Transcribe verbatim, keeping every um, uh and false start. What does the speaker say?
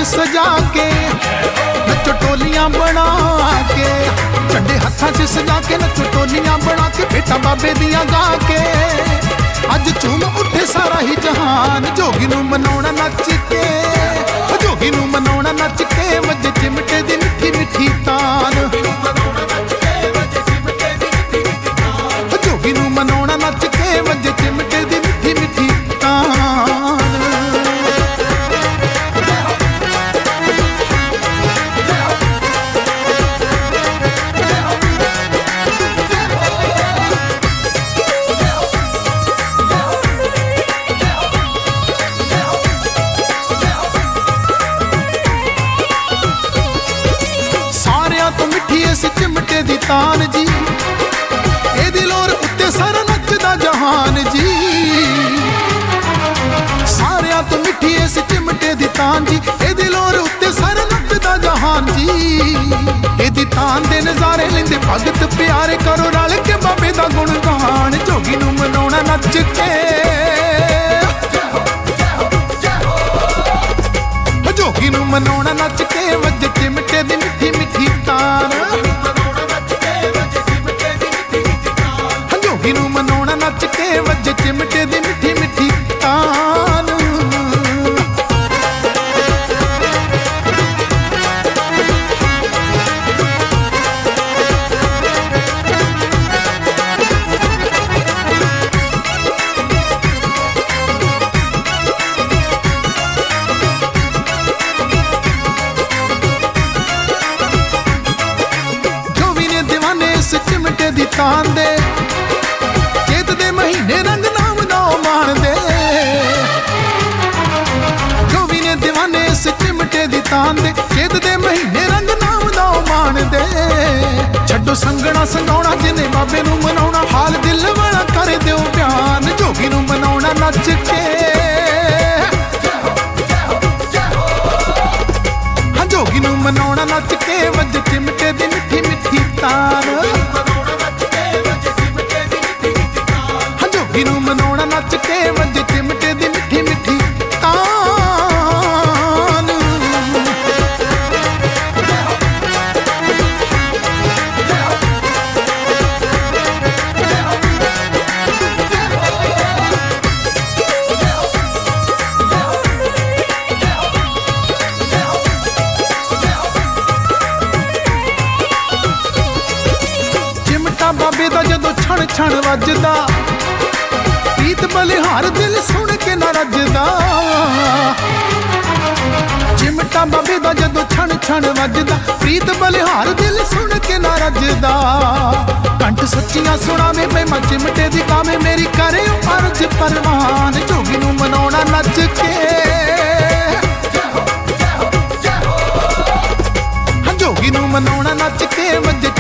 सजा के, नचो टोलियां बना के, झंडे हत्थां च सजा के, नचो टोलियां बना के, बेटा बाबे दियां गा के। अज झूम उठे सारा ही जहान, जोगी नूं मनाउणा नच के, जोगी नूं मनाउणा नच के, वजे चिमटे दी मिठी मिठी तान। जोगी नूं मनाउणा नच के, वजे चिमटे दी मिठी मिठी तान। तो मिठी इस चिमटे दी तान जी, एदी लोर उत्ते सारा नचदा जहान जी। सारियां तो मिठी इस चिमटे दी तान जी, एदी लोर उत्ते सारा नचदा जहान जी। एदी तान दे नज़ारे लेंदे भगत प्यारे, करो रल के बाबे दा गुणगान। जोगी नूं मनाउणा नच के, जोगी नूं मनाउणा नच के, वजे चिमटे दी मिठी मिठी तान। जोगी नूं मनाउणा नच के, वजे चिमटे दी मिठी मिठी तान। इस चिमटे दी तान दे, चेत दे महीने रंग नाम ना मान दे। जो भी ने दीवाने इस चिमटे दी तान दे, चेत दे महीने रंग नाम ना मान दे। छड्डो संगना संगाउणा, जिन्हें बाबे नूं मनाउणा, हाल दिल वाला कर दिओ बयान। जोगी नूं मनाउणा नच के, हाँ जोगी नूं मनाउणा नच के, वजे चिमटे दी मिठी मिठी तान। हाँ जोगी नूं मनाउणा नच के, वजे चिमटे दी मिठी मिठी तान। चिमटा बाबे दा जदों छण छण वजदा, प्रीत बलिहार दिल सुन के ना रजदा। चिमटा बाबे दा जदों छण छण वजदा, प्रीत बलिहार दिल सुन के ना रजदा। कंठ सच्चियां सुणावे मैं चिमटे दी गावे, मेरी करे अर्ज परवान। जोगी नूं मनाउणा नच के, हाँ जोगी नूं मनाउणा नच के, वजे